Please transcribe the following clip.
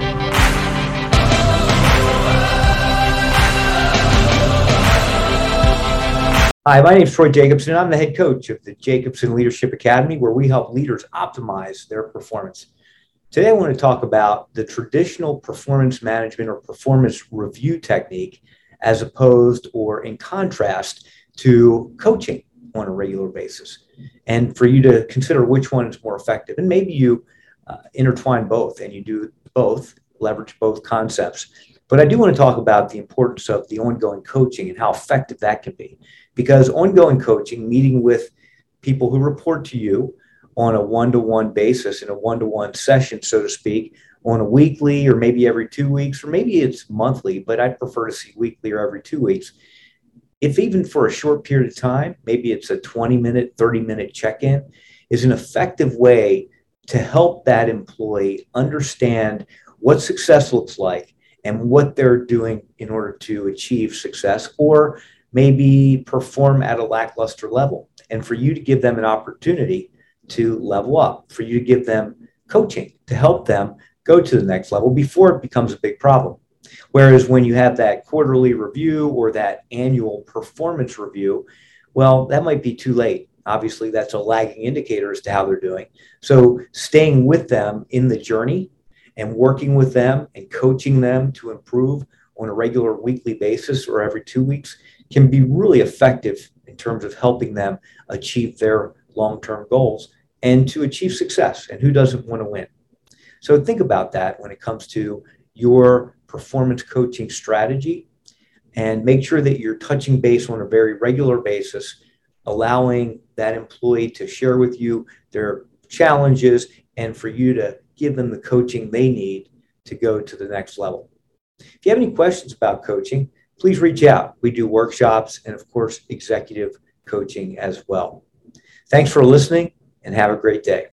Hi, my name is Troy Jacobson. I'm the head coach of the Jacobson Leadership Academy, where we help leaders optimize their performance. Today, I want to talk about the traditional performance management or performance review technique as opposed or in contrast to coaching on a regular basis, and for you to consider which one is more effective. And maybe you intertwine both and you do both, leverage both concepts. But I do want to talk about the importance of the ongoing coaching and how effective that can be. Because ongoing coaching, meeting with people who report to you on a one-to-one basis in a one-to-one session, so to speak, on a weekly or maybe every 2 weeks, or maybe it's monthly, but I'd prefer to see weekly or every 2 weeks. If even for a short period of time, maybe it's a 20-minute, 30-minute check-in, is an effective way to help that employee understand what success looks like and what they're doing in order to achieve success, or maybe perform at a lackluster level, and for you to give them an opportunity to level up, for you to give them coaching to help them go to the next level before it becomes a big problem. Whereas when you have that quarterly review or that annual performance review, well, that might be too late. Obviously, that's a lagging indicator as to how they're doing. So staying with them in the journey and working with them and coaching them to improve on a regular weekly basis or every 2 weeks can be really effective in terms of helping them achieve their long-term goals and to achieve success. And who doesn't want to win? So think about that when it comes to your performance coaching strategy, and make sure that you're touching base on a very regular basis, allowing that employee to share with you their challenges and for you to give them the coaching they need to go to the next level. If you have any questions about coaching, please reach out. We do workshops and, of course, executive coaching as well. Thanks for listening and have a great day.